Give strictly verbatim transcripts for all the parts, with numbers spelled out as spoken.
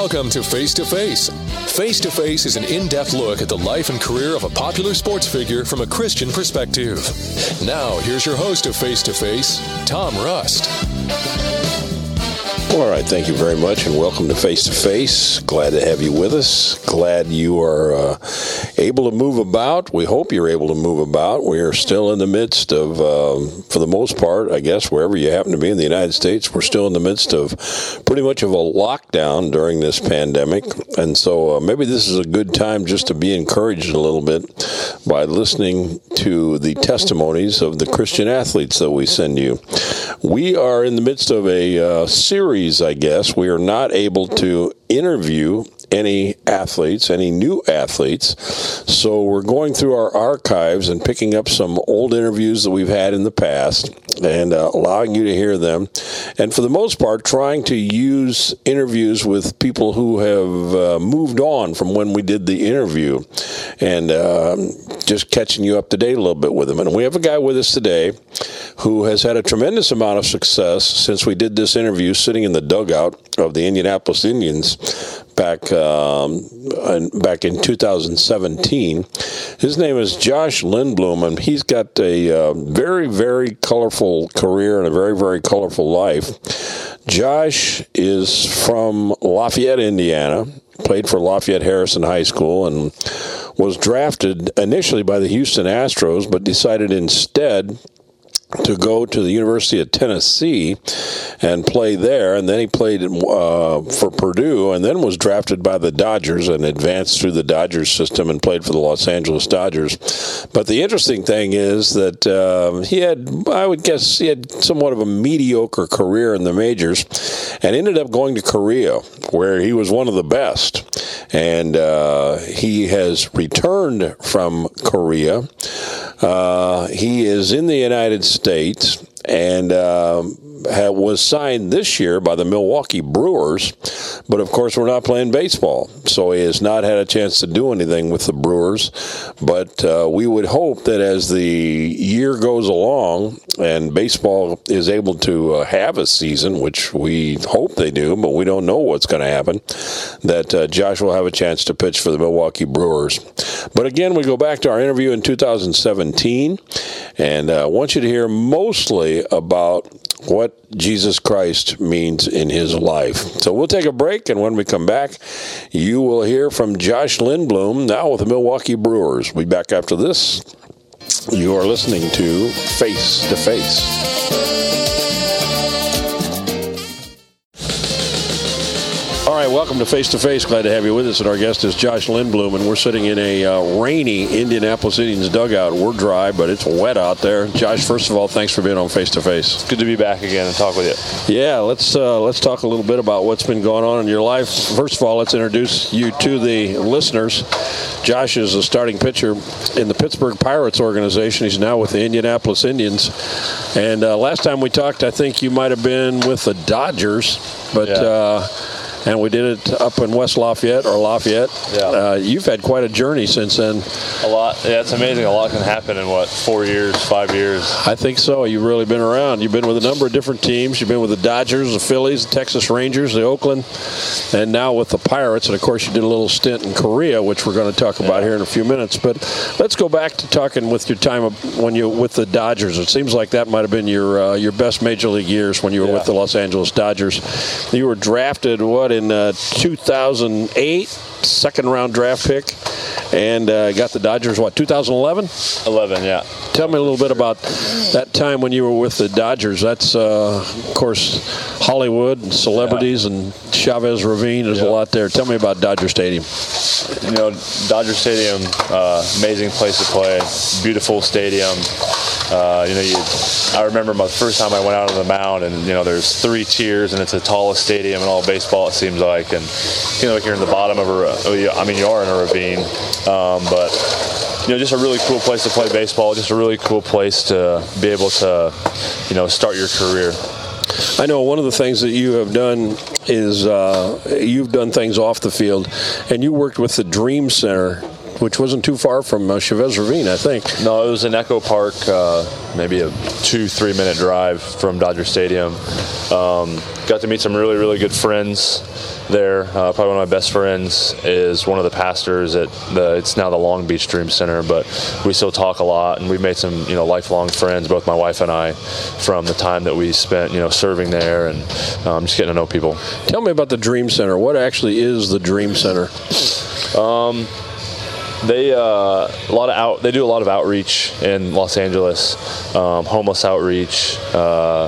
Welcome to Face to Face. Face to Face is an in-depth look at the life and career of a popular sports figure from a Christian perspective. Now, here's your host of Face to Face, Tom Rust. All right, thank you very much, and welcome to Face to Face. Glad to have you with us. Glad you are uh, able to move about. We hope you're able to move about. We are still in the midst of, um, for the most part, I guess, wherever you happen to be in the United States, we're still in the midst of pretty much of a lockdown during this pandemic. And so uh, maybe this is a good time just to be encouraged a little bit by listening to the testimonies of the Christian athletes that we send you. We are in the midst of a uh, series, I guess. We are not able to interview any athletes, any new athletes. So we're going through our archives and picking up some old interviews that we've had in the past and uh, allowing you to hear them. And for the most part, trying to use interviews with people who have uh, moved on from when we did the interview and uh, just catching you up to date a little bit with them. And we have a guy with us today who has had a tremendous amount of success since we did this interview sitting in the dugout of the Indianapolis Indians back um, back in two thousand seventeen. His name is Josh Lindblom, and he's got a uh, very, very colorful career and a very, very colorful life. Josh is from Lafayette, Indiana, played for Lafayette Harrison High School, and was drafted initially by the Houston Astros, but decided instead to go to the University of Tennessee and play there. And then he played uh, for Purdue and then was drafted by the Dodgers and advanced through the Dodgers system and played for the Los Angeles Dodgers. But the interesting thing is that uh, he had, I would guess, he had somewhat of a mediocre career in the majors and ended up going to Korea, where he was one of the best. And uh, he has returned from Korea. Uh, he is in the United States and um, was signed this year by the Milwaukee Brewers. But, of course, we're not playing baseball, so he has not had a chance to do anything with the Brewers. But uh, we would hope that as the year goes along and baseball is able to uh, have a season, which we hope they do, but we don't know what's going to happen, that uh, Josh will have a chance to pitch for the Milwaukee Brewers. But, again, we go back to our interview in two thousand seventeen, and uh, I want you to hear mostly about what Jesus Christ means in his life. So we'll take a break, and when we come back, you will hear from Josh Lindblom, now with the Milwaukee Brewers. We'll be back after this. You are listening to Face to Face. All right, welcome to Face to Face. Glad to have you with us. And our guest is Josh Lindblom, and we're sitting in a uh, rainy Indianapolis Indians dugout. We're dry, but it's wet out there. Josh, first of all, thanks for being on Face to Face. It's good to be back again and talk with you. Yeah, let's uh, let's talk a little bit about what's been going on in your life. First of all, let's introduce you to the listeners. Josh is a starting pitcher in the Pittsburgh Pirates organization. He's now with the Indianapolis Indians. And uh, last time we talked, I think you might have been with the Dodgers, but. Yeah. Uh, And we did it up in West Lafayette or Lafayette. Yeah. Uh, you've had quite a journey since then. A lot. Yeah, it's amazing. A lot can happen in, what, four years, five years? I think so. You've really been around. You've been with a number of different teams. You've been with the Dodgers, the Phillies, the Texas Rangers, the Oakland, and now with the Pirates. And, of course, you did a little stint in Korea, which we're going to talk about yeah. here in a few minutes. But let's go back to talking with your time when you with the Dodgers. It seems like that might have been your uh, your best major league years when you were yeah. with the Los Angeles Dodgers. You were drafted, what, in uh, two thousand eight, second round draft pick, and uh, got the Dodgers, what, two thousand eleven? eleven, yeah. Tell me a little bit about that time when you were with the Dodgers. That's, uh, of course, Hollywood and celebrities yeah. and Chavez Ravine. There's yeah. a lot there. Tell me about Dodger Stadium. You know, Dodger Stadium, uh, amazing place to play, beautiful stadium. Uh, you know, you, I remember my first time I went out on the mound, and you know, there's three tiers, and it's the tallest stadium in all of baseball, it seems like. And you know, like you're in the bottom of a, I mean, you are in a ravine, um, but you know, just a really cool place to play baseball. Just a really cool place to be able to, you know, start your career. I know one of the things that you have done is uh, you've done things off the field, and you worked with the Dream Center which wasn't too far from uh, Chavez Ravine, I think. No, it was in Echo Park, uh, maybe a two, three-minute drive from Dodger Stadium. Um, got to meet some really, really good friends there. Uh, probably one of my best friends is one of the pastors at the, it's now the Long Beach Dream Center, but we still talk a lot, and we've made some, you know, lifelong friends, both my wife and I, from the time that we spent, you know, serving there and um, just getting to know people. Tell me about the Dream Center. What actually is the Dream Center? Um, They uh, a lot of out. They do a lot of outreach in Los Angeles, um, homeless outreach, uh,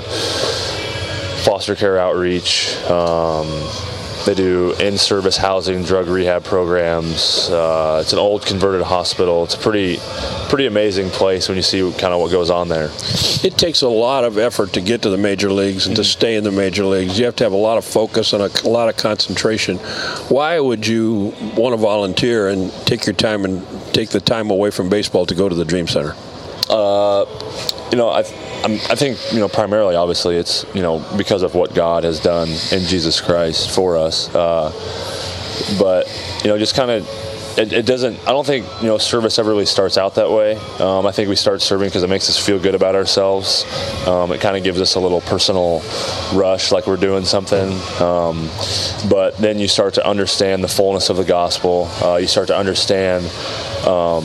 foster care outreach. Um, they do in-service housing, drug rehab programs. Uh, it's an old converted hospital. It's a pretty, pretty amazing place when you see kind of what goes on there. It takes a lot of effort to get to the major leagues and to stay in the major leagues. You have to have a lot of focus and a, a lot of concentration. Why would you want to volunteer and take your time and take the time away from baseball to go to the Dream Center? Uh, you know, I, I'm, I think, you know, primarily, obviously, it's, you know, because of what God has done in Jesus Christ for us. Uh, but, you know, just kind of, It, it doesn't, I don't think, you know, service ever really starts out that way. Um, I think we start serving because it makes us feel good about ourselves. Um, it kind of gives us a little personal rush, like we're doing something. Um, but then you start to understand the fullness of the gospel. Uh, you start to understand, um,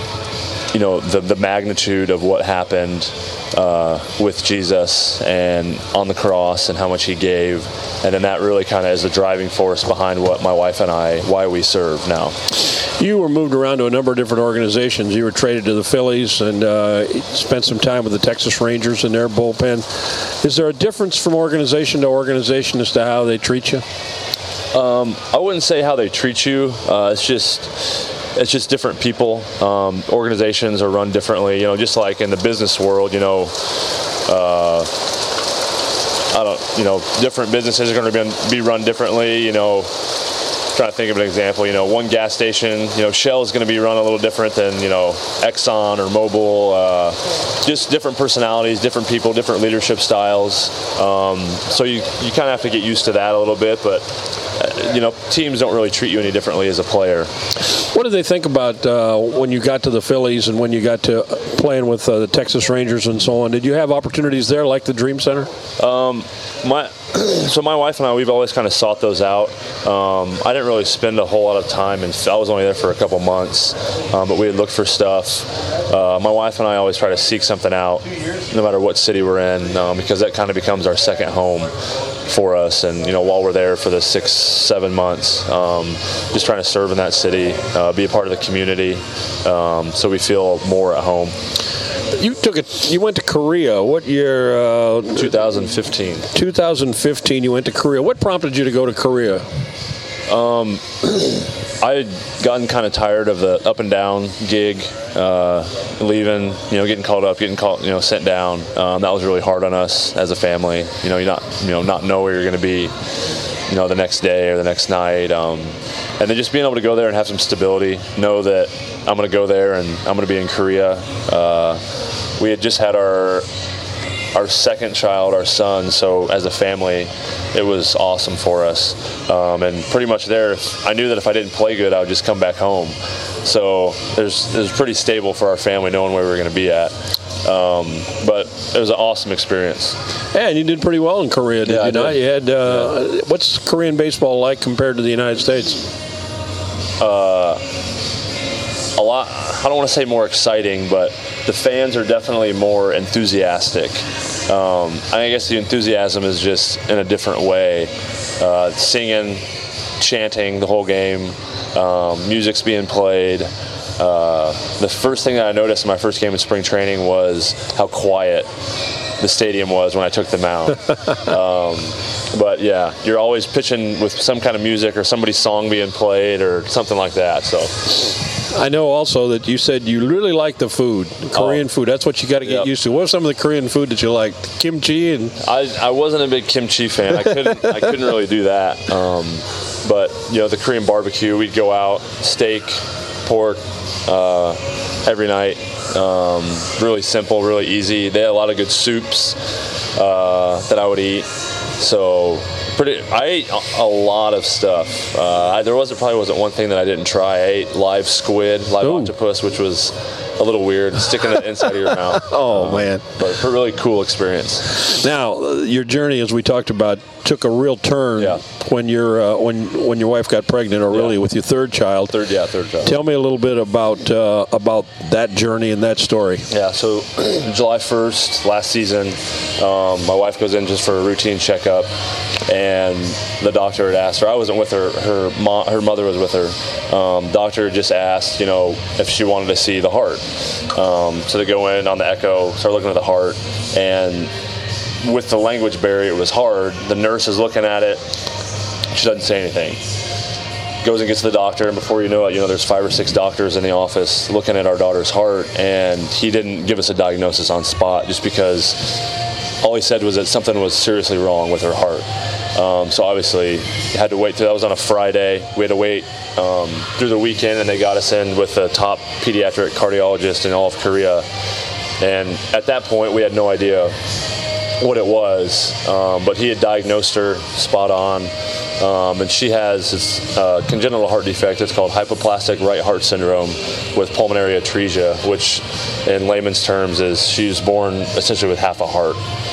you know, the, the magnitude of what happened uh, with Jesus and on the cross and how much he gave. And then that really kind of is the driving force behind what my wife and I, why we serve now. You were moved around to a number of different organizations. You were traded to the Phillies and uh, spent some time with the Texas Rangers in their bullpen. Is there a difference from organization to organization as to how they treat you? Um, I wouldn't say how they treat you. Uh, it's just... It's just different people. Um, organizations are run differently. You know, just like in the business world, you know, uh, I don't, you know, different businesses are going to be run differently. You know, trying to think of an example. You know, one gas station, you know, Shell is going to be run a little different than, you know, Exxon or Mobil. Uh, just different personalities, different people, different leadership styles. Um, so you you kind of have to get used to that a little bit, but. You know, teams don't really treat you any differently as a player. What did they think about uh, when you got to the Phillies and when you got to playing with uh, the Texas Rangers and so on? Did you have opportunities there like the Dream Center? Um, my so my wife and I, we've always kind of sought those out. Um, I didn't really spend a whole lot of time, and I was only there for a couple months, um, but we had looked for stuff. Uh, my wife and I always try to seek something out, no matter what city we're in, um, because that kind of becomes our second home for us. And you know, while we're there for the six, seven months, um, just trying to serve in that city, uh, be a part of the community, um, so we feel more at home. You took it. You went to Korea. What year? Uh, twenty fifteen. twenty fifteen. You went to Korea. What prompted you to go to Korea? Um, I had gotten kind of tired of the up and down gig, uh, leaving, you know, getting called up, getting called, you know, sent down. Um, that was really hard on us as a family. You know, you not, you know, not know where you're going to be, you know, the next day or the next night. Um, and then just being able to go there and have some stability, know that I'm going to go there and I'm going to be in Korea. Uh, we had just had our our second child, our son, so as a family, it was awesome for us. Um, and pretty much there, I knew that if I didn't play good, I would just come back home. So there's, it was pretty stable for our family, knowing where we were going to be at. Um, but it was an awesome experience. Yeah, and you did pretty well in Korea, did yeah, you not? Did. You had, uh, yeah. What's Korean baseball like compared to the United States? Uh, a lot, I don't want to say more exciting, but the fans are definitely more enthusiastic. Um, I guess the enthusiasm is just in a different way. Uh, singing, chanting the whole game, um, music's being played. Uh, the first thing that I noticed in my first game in spring training was how quiet the stadium was when I took the mound. um, but yeah, you're always pitching with some kind of music or somebody's song being played or something like that. So. I know also that you said you really like the food, the Korean oh. food. That's what you got to get yep. used to. What was some of the Korean food that you liked? Kimchi and I, I wasn't a big kimchi fan. I couldn't I couldn't really do that. Um, but you know, the Korean barbecue, we'd go out, steak, pork, uh, every night. Um, really simple, really easy. They had a lot of good soups uh, that I would eat. So Pretty, I ate a lot of stuff. Uh, I, there wasn't probably wasn't one thing that I didn't try. I ate live squid, live Ooh. octopus, which was a little weird, sticking it inside of your mouth. Oh, um, man. But a really cool experience. Now, uh, your journey, as we talked about, took a real turn yeah. when your uh, when when your wife got pregnant, or really yeah. with your third child. Third, yeah, third child. Tell me a little bit about uh, about that journey and that story. Yeah, so July first, last season, um, my wife goes in just for a routine checkup, and the doctor had asked her. I wasn't with her. Her mom, her mother was with her. Um, doctor just asked, you know, if she wanted to see the heart. Um, so they go in on the echo, start looking at the heart, and with the language barrier, it was hard. The nurse is looking at it. She doesn't say anything. Goes and gets the doctor, and before you know it, you know, there's five or six doctors in the office looking at our daughter's heart, and he didn't give us a diagnosis on spot just because all he said was that something was seriously wrong with her heart. Um, so obviously, had to wait through. That was on a Friday. We had to wait um, through the weekend, and they got us in with the top pediatric cardiologist in all of Korea. And at that point, we had no idea what it was, um, but he had diagnosed her spot on, um, and she has this uh, congenital heart defect. It's called hypoplastic right heart syndrome with pulmonary atresia, which in layman's terms is she was born essentially with half a heart.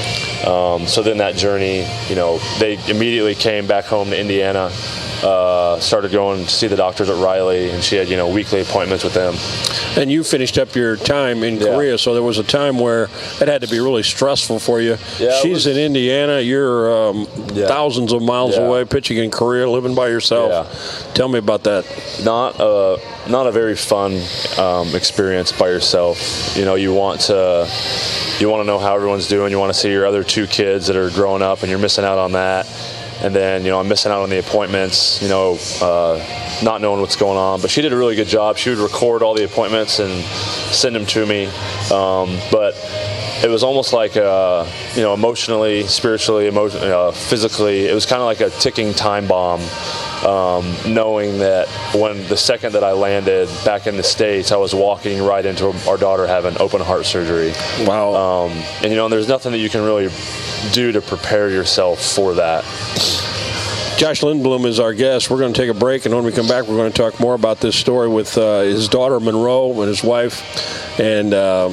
Um, so then that journey, you know, they immediately came back home to Indiana, uh, started going to see the doctors at Riley, and she had, you know, weekly appointments with them. And you finished up your time in yeah. Korea, so there was a time where it had to be really stressful for you. Yeah, She's was, in Indiana, you're um, yeah. thousands of miles yeah. away, pitching in Korea, living by yourself. Yeah. Tell me about that. Not a, not a very fun um, experience by yourself. You know, you want to... You want to know how everyone's doing. You want to see your other two kids that are growing up, and you're missing out on that. And then, you know, I'm missing out on the appointments, you know, uh, not knowing what's going on. But she did a really good job. She would record all the appointments and send them to me. Um, but it was almost like, uh, you know, emotionally, spiritually, emotion, uh, physically, it was kind of like a ticking time bomb. Um, knowing that when the second that I landed back in the States, I was walking right into our daughter having open heart surgery. Wow. Um, and, you know, there's nothing that you can really do to prepare yourself for that. Josh Lindblom is our guest. We're going to take a break, and when we come back, we're going to talk more about this story with uh, his daughter, Monroe, and his wife. And um,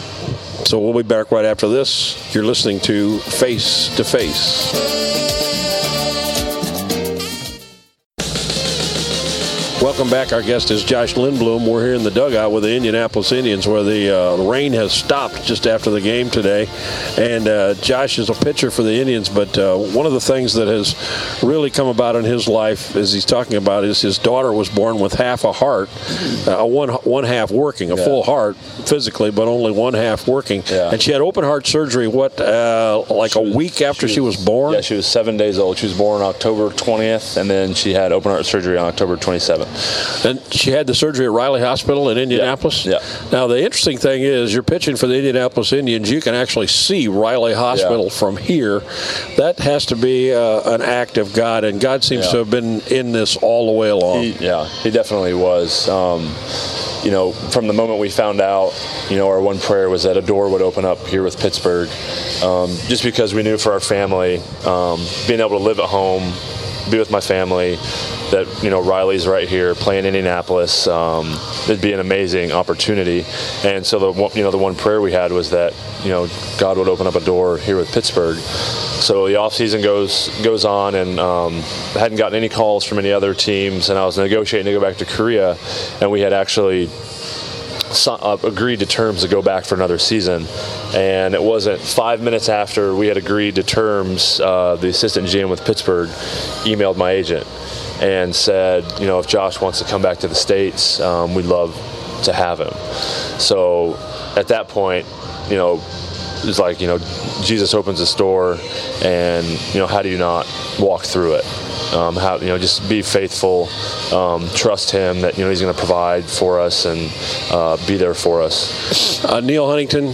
so we'll be back right after this. You're listening to Face to Face. Welcome back. Our guest is Josh Lindblom. We're here in the dugout with the Indianapolis Indians, where the, uh, the rain has stopped just after the game today. And uh, Josh is a pitcher for the Indians, but uh, one of the things that has really come about in his life, as he's talking about, is his daughter was born with half a heart, uh, one one half working, a yeah. full heart physically, but only one half working. Yeah. And she had open heart surgery, what, uh, like she a was, week after she was, she was born? Yeah, she was seven days old. She was born October twentieth, and then she had open heart surgery on October twenty-seventh. And she had the surgery at Riley Hospital in Indianapolis? Yeah. yeah. Now, the interesting thing is, you're pitching for the Indianapolis Indians. You can actually see Riley Hospital yeah. from here. That has to be uh, an act of God, and God seems yeah. to have been in this all the way along. He, yeah, he definitely was. Um, you know, from the moment we found out, you know, our one prayer was that a door would open up here with Pittsburgh, um, just because we knew for our family, um, being able to live at home, be with my family, that, you know, Riley's right here playing Indianapolis. Um, it'd be an amazing opportunity. And so the you know the one prayer we had was that, you know, God would open up a door here with Pittsburgh. So the off season goes goes on, and um, I hadn't gotten any calls from any other teams, and I was negotiating to go back to Korea, and we had actually Uh, agreed to terms to go back for another season. And it wasn't five minutes after we had agreed to terms, uh, the assistant G M with Pittsburgh emailed my agent and said, you know, if Josh wants to come back to the States, um, we'd love to have him. So at that point, you know, it's like, you know, Jesus opens this door, and, you know, how do you not walk through it? Um, how, you know, just be faithful, um, trust him that, you know, he's going to provide for us and uh, be there for us. Uh, Neil Huntington,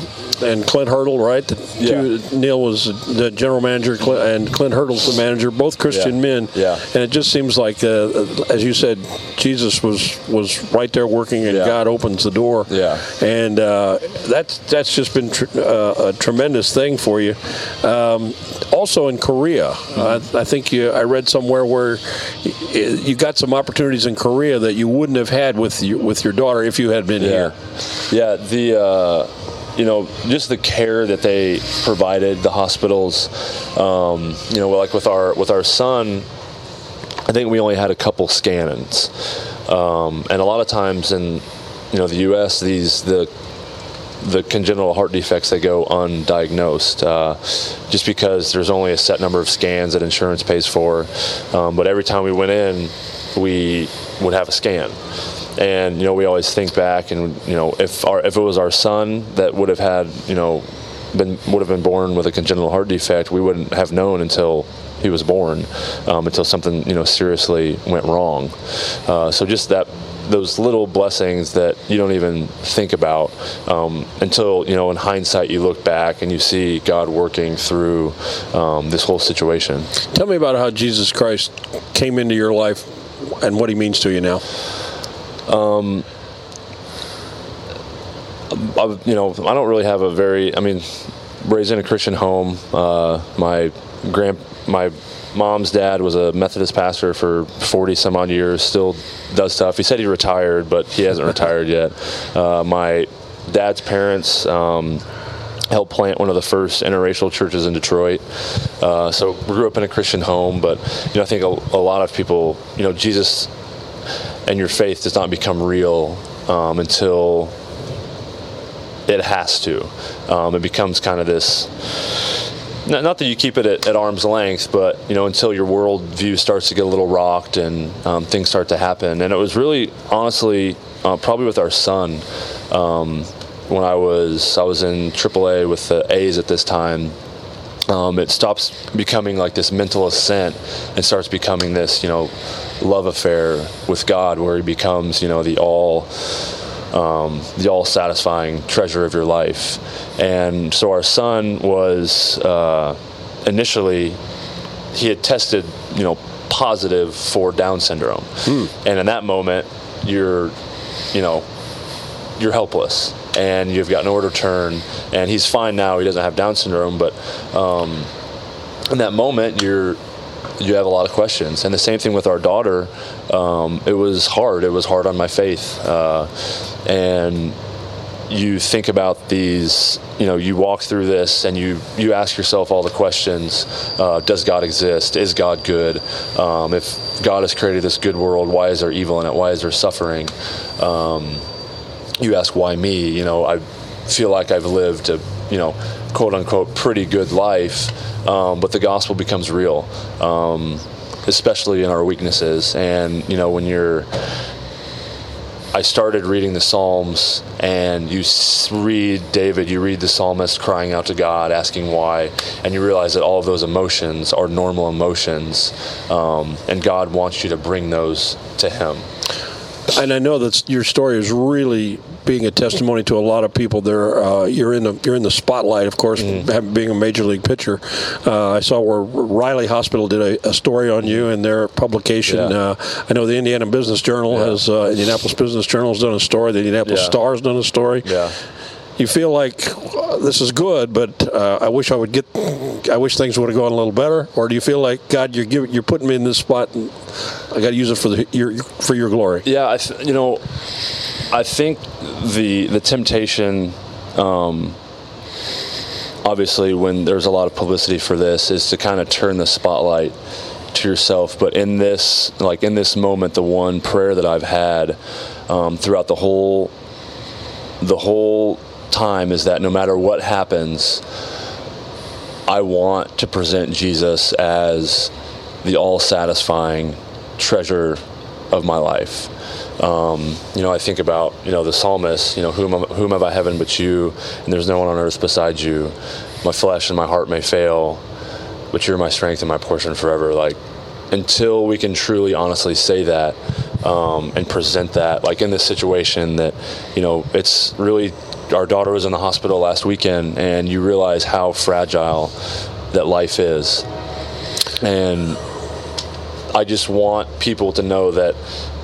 and Clint Hurdle, right? The Yeah. two, Neil was the general manager, Clint, and Clint Hurdle's the manager. Both Christian Yeah. men. Yeah. And it just seems like, uh, as you said, Jesus was was right there working, and Yeah. God opens the door. Yeah. And uh, that's that's just been tr- uh, a tremendous thing for you. Um, also in Korea, mm-hmm. uh, I think you. I read somewhere where you got some opportunities in Korea that you wouldn't have had with you, with your daughter if you had been yeah. here. Yeah. The. Uh, You know, just the care that they provided, the hospitals. Um, you know, like with our with our son, I think we only had a couple scan-ins, um, and a lot of times in you know the U S these the the congenital heart defects, they go undiagnosed, uh, just because there's only a set number of scans that insurance pays for. Um, but every time we went in, we would have a scan. And you know, we always think back, and you know, if our if it was our son that would have had, you know, been would have been born with a congenital heart defect, we wouldn't have known until he was born, um, until something you know seriously went wrong. Uh, so just that those little blessings that you don't even think about um, until you know, in hindsight, you look back and you see God working through um, this whole situation. Tell me about how Jesus Christ came into your life and what he means to you now. Um, I, you know, I don't really have a very, I mean, raised in a Christian home. Uh, my grand, my mom's dad was a Methodist pastor for forty some odd years, still does stuff. He said he retired, but he hasn't retired yet. Uh, my dad's parents, um, helped plant one of the first interracial churches in Detroit. Uh, so we grew up in a Christian home, but, you know, I think a, a lot of people, you know, Jesus and your faith does not become real um, until it has to. Um, it becomes kind of this, not, not that you keep it at, at arm's length, but, you know, until your worldview starts to get a little rocked and um, things start to happen. And it was really, honestly, uh, probably with our son, um, when I was, I was in triple A with the A's at this time. Um, it stops becoming like this mental ascent and starts becoming this, you know, love affair with God, where he becomes, you know, the all, um, the all satisfying treasure of your life. And so our son was, uh, initially, he had tested, you know, positive for Down syndrome. Hmm. And in that moment, you're, you know, you're helpless. And you've got nowhere to turn, and he's fine now. He doesn't have Down syndrome, but um, in that moment, you're you have a lot of questions. And the same thing with our daughter. Um, it was hard. It was hard on my faith, uh, and you think about these. You know, you walk through this, and you you ask yourself all the questions. Uh, does God exist? Is God good? Um, if God has created this good world, why is there evil in it? Why is there suffering? Um, You ask, why me? You know, I feel like I've lived a, you know, quote unquote, pretty good life, um, but the gospel becomes real, um, especially in our weaknesses. And, you know, when you're, I started reading the Psalms, and you read David, you read the psalmist crying out to God, asking why, and you realize that all of those emotions are normal emotions, um, and God wants you to bring those to him. And I know that your story is really being a testimony to a lot of people. There, uh, you're in the you're in the spotlight, of course, mm. being a major league pitcher. Uh, I saw where Riley Hospital did a, a story on you in their publication. Yeah. Uh, I know the Indiana Business Journal yeah. has uh, Indianapolis Business Journal has done a story. The Indianapolis yeah. Star has done a story. Yeah. You feel like uh, this is good, but uh, I wish I would get. I wish things would have gone a little better. Or do you feel like, God, you're giving, you're putting me in this spot, and I got to use it for the your for your glory? Yeah, I th- you know, I think the the temptation, um, obviously, when there's a lot of publicity for this, is to kind of turn the spotlight to yourself. But in this, like in this moment, the one prayer that I've had um, throughout the whole the whole time is that no matter what happens, I want to present Jesus as the all-satisfying treasure of my life. Um, you know, I think about, you know, the psalmist, you know, whom, whom have I heaven but you, and there's no one on earth beside you. My flesh and my heart may fail, but you're my strength and my portion forever. Like, until we can truly, honestly say that, um, and present that, like in this situation that, you know, it's really our daughter was in the hospital last weekend, and you realize how fragile that life is. And I just want people to know that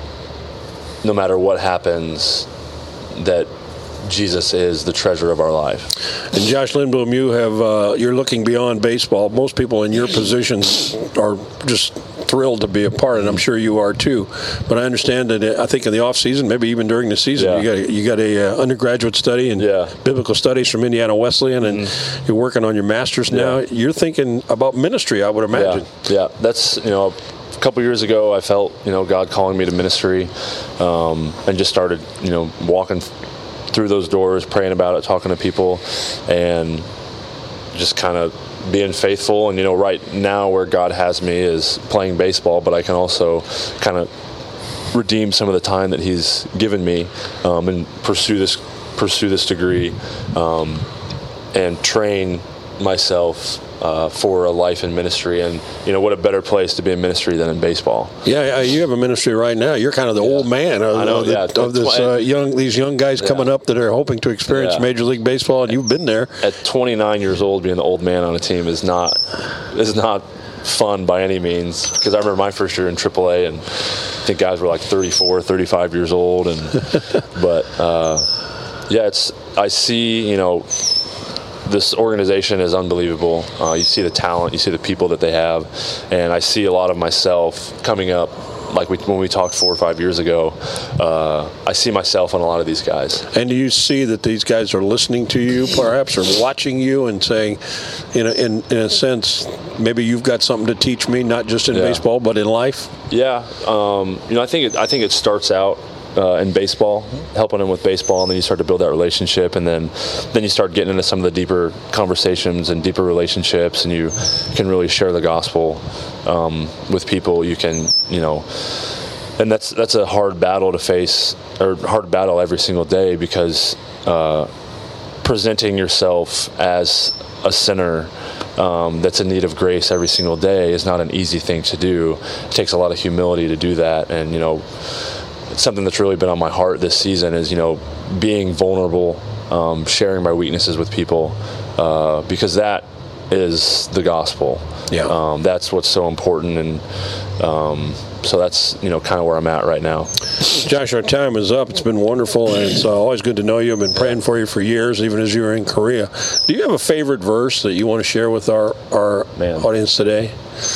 no matter what happens, that Jesus is the treasure of our life. And Josh Lindblom, you have uh, you're looking beyond baseball. Most people in your positions are just thrilled to be a part, and I'm sure you are too. But I understand that uh, I think in the off season, maybe even during the season, yeah. you got a, you got a uh, undergraduate study in yeah. biblical studies from Indiana Wesleyan, and mm-hmm. you're working on your master's yeah. now. You're thinking about ministry, I would imagine. Yeah, yeah. That's you know. A couple years ago, I felt, you know, God calling me to ministry, um, and just started, you know, walking through those doors, praying about it, talking to people, and just kind of being faithful. And, you know, right now where God has me is playing baseball, but I can also kind of redeem some of the time that He's given me, um, and pursue this pursue this degree, um, and train myself Uh, for a life in ministry. And you know, what a better place to be in ministry than in baseball. Yeah, you have a ministry right now. You're kind of the yeah. old man of, I know, of, the, yeah. of this uh, young these young guys yeah. coming up that are hoping to experience yeah. Major League Baseball, and you've been there. At twenty-nine years old, being the old man on a team is not is not fun by any means, because I remember my first year in triple A, and I think guys were like thirty-four, thirty-five years old, and but uh, yeah, it's I see, you know, this organization is unbelievable. Uh, you see the talent, you see the people that they have, and I see a lot of myself coming up. Like we, when we talked four or five years ago, uh, I see myself on a lot of these guys. And do you see that these guys are listening to you, perhaps, or watching you and saying, in a, in, in a sense, maybe you've got something to teach me, not just in yeah. baseball, but in life? Yeah, um, you know, I think it, I think it starts out Uh, in baseball, helping them with baseball, and then you start to build that relationship, and then then you start getting into some of the deeper conversations and deeper relationships, and you can really share the gospel um, with people. You can, you know, and that's that's a hard battle to face, or hard battle every single day, because uh, presenting yourself as a sinner um, that's in need of grace every single day is not an easy thing to do. It takes a lot of humility to do that, and you know, something that's really been on my heart this season is, you know, being vulnerable, um, sharing my weaknesses with people, uh, because that is the gospel. Yeah. Um, that's what's so important, and um, so that's, you know, kind of where I'm at right now. Josh, our time is up. It's been wonderful, and it's uh, always good to know you. I've been praying for you for years, even as you were in Korea. Do you have a favorite verse that you want to share with our, our audience today?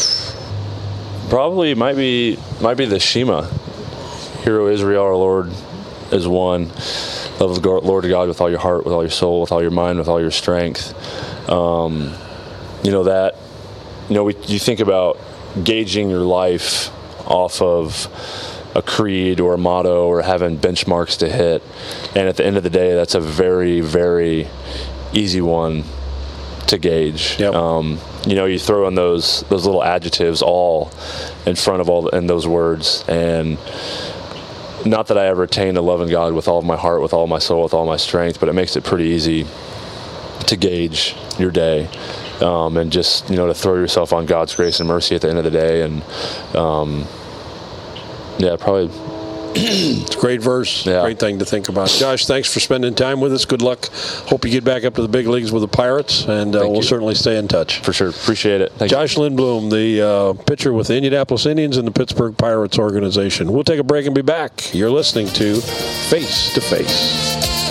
Probably might be might be the Shema. Hear, O Israel, our Lord is one. Love the Lord God with all your heart, with all your soul, with all your mind, with all your strength. Um, you know that. You know, we, you think about gauging your life off of a creed or a motto or having benchmarks to hit, and at the end of the day, that's a very, very easy one to gauge. Yep. Um, you know, you throw in those those little adjectives all in front of all the, in those words, and not that I ever attained to loving God with all of my heart, with all my soul, with all my strength, but it makes it pretty easy to gauge your day, um, and just, you know, to throw yourself on God's grace and mercy at the end of the day. And um, yeah, probably. It's a great verse, yeah. Great thing to think about. Josh, thanks for spending time with us. Good luck. Hope you get back up to the big leagues with the Pirates, and uh, we'll you. certainly stay in touch. For sure. Appreciate it. Thank Josh you. Lindblom, the uh, pitcher with the Indianapolis Indians and the Pittsburgh Pirates organization. We'll take a break and be back. You're listening to Face to Face.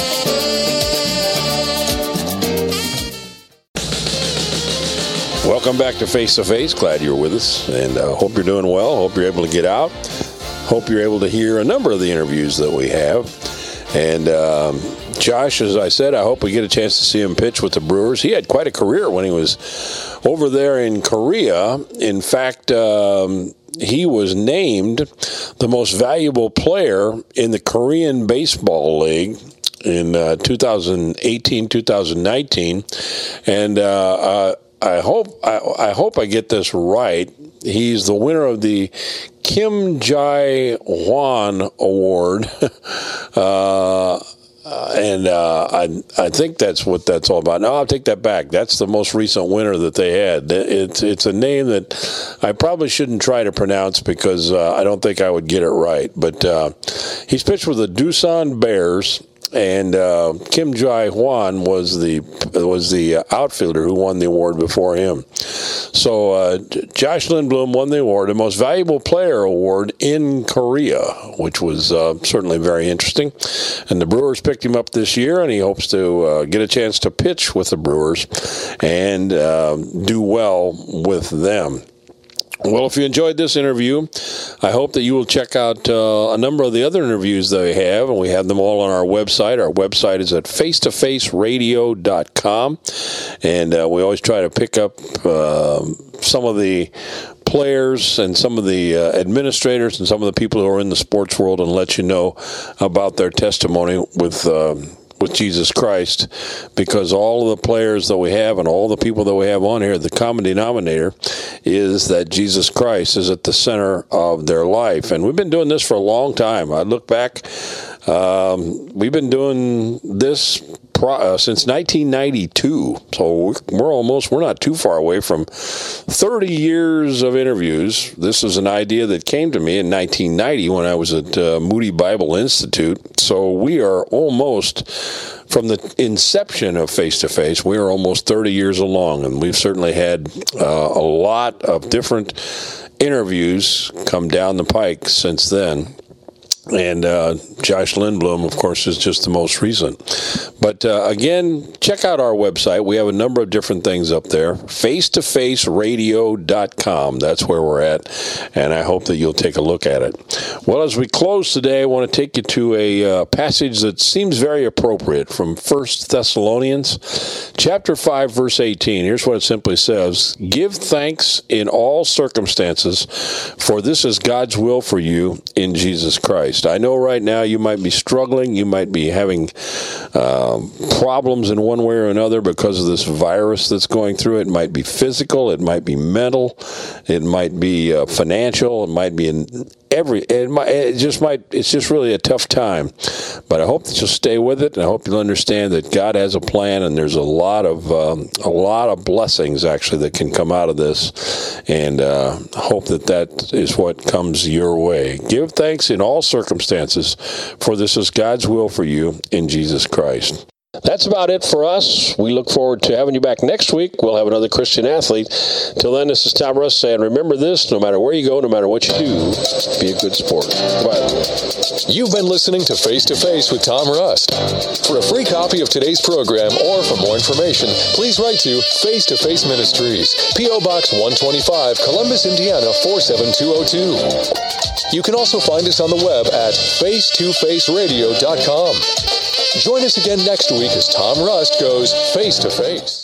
Welcome back to Face to Face. Glad you're with us, and uh, hope you're doing well. Hope you're able to get out. Hope you're able to hear a number of the interviews that we have. And um, Josh, as I said, I hope we get a chance to see him pitch with the Brewers. He had quite a career when he was over there in Korea. In fact, um, he was named the most valuable player in the Korean Baseball League in uh, two thousand eighteen, two thousand nineteen. And uh, uh, I hope I, I hope I get this right. He's the winner of the Kim Jae-hwan Award, uh, and uh, I I think that's what that's all about. No, I'll take that back. That's the most recent winner that they had. It's it's a name that I probably shouldn't try to pronounce because uh, I don't think I would get it right. But uh, he's pitched with the Doosan Bears, and uh, Kim Jai-hwan was the was the outfielder who won the award before him. So uh, Josh Lindblom won the award, the Most Valuable Player award in Korea, which was uh, certainly very interesting. And the Brewers picked him up this year, and he hopes to uh, get a chance to pitch with the Brewers and uh, do well with them. Well, if you enjoyed this interview, I hope that you will check out uh, a number of the other interviews that we have, and we have them all on our website. Our website is at face to face radio dot com, and uh, we always try to pick up uh, some of the players and some of the uh, administrators and some of the people who are in the sports world and let you know about their testimony with uh, with Jesus Christ, because all of the players that we have and all the people that we have on here, the common denominator is that Jesus Christ is at the center of their life. And we've been doing this for a long time. I look back, um, we've been doing this pro- uh, since nineteen ninety-two. So we're almost, we're not too far away from thirty years of interviews. This is an idea that came to me in nineteen ninety when I was at uh, Moody Bible Institute. So we are almost, from the inception of Face to Face, we are almost thirty years along, and we've certainly had uh, a lot of different interviews come down the pike since then. And uh, Josh Lindblom, of course, is just the most recent. But uh, again, check out our website. We have a number of different things up there. face to face radio dot com. That's where we're at. And I hope that you'll take a look at it. Well, as we close today, I want to take you to a uh, passage that seems very appropriate from First Thessalonians chapter five, verse eighteen. Here's what it simply says. Give thanks in all circumstances, for this is God's will for you in Jesus Christ. I know right now you might be struggling. You might be having um, problems in one way or another because of this virus that's going through. It might be physical. It might be mental. It might be uh, financial. It might be in every. It, might, it just might. It's just really a tough time. But I hope that you'll stay with it, and I hope you'll understand that God has a plan, and there's a lot of um, a lot of blessings actually that can come out of this. And uh, hope that that is what comes your way. Give thanks in all circumstances. circumstances, for this is God's will for you in Jesus Christ. That's about it for us. We look forward to having you back next week. We'll have another Christian athlete. Till then, this is Tom Russ saying, remember this, no matter where you go, no matter what you do, be a good sport. Bye. You've been listening to Face to Face with Tom Rust. For a free copy of today's program or for more information, please write to Face to Face Ministries, P O Box one twenty-five, Columbus, Indiana four seven two oh two. You can also find us on the web at face to face radio dot com. Join us again next week as Tom Rust goes face to face.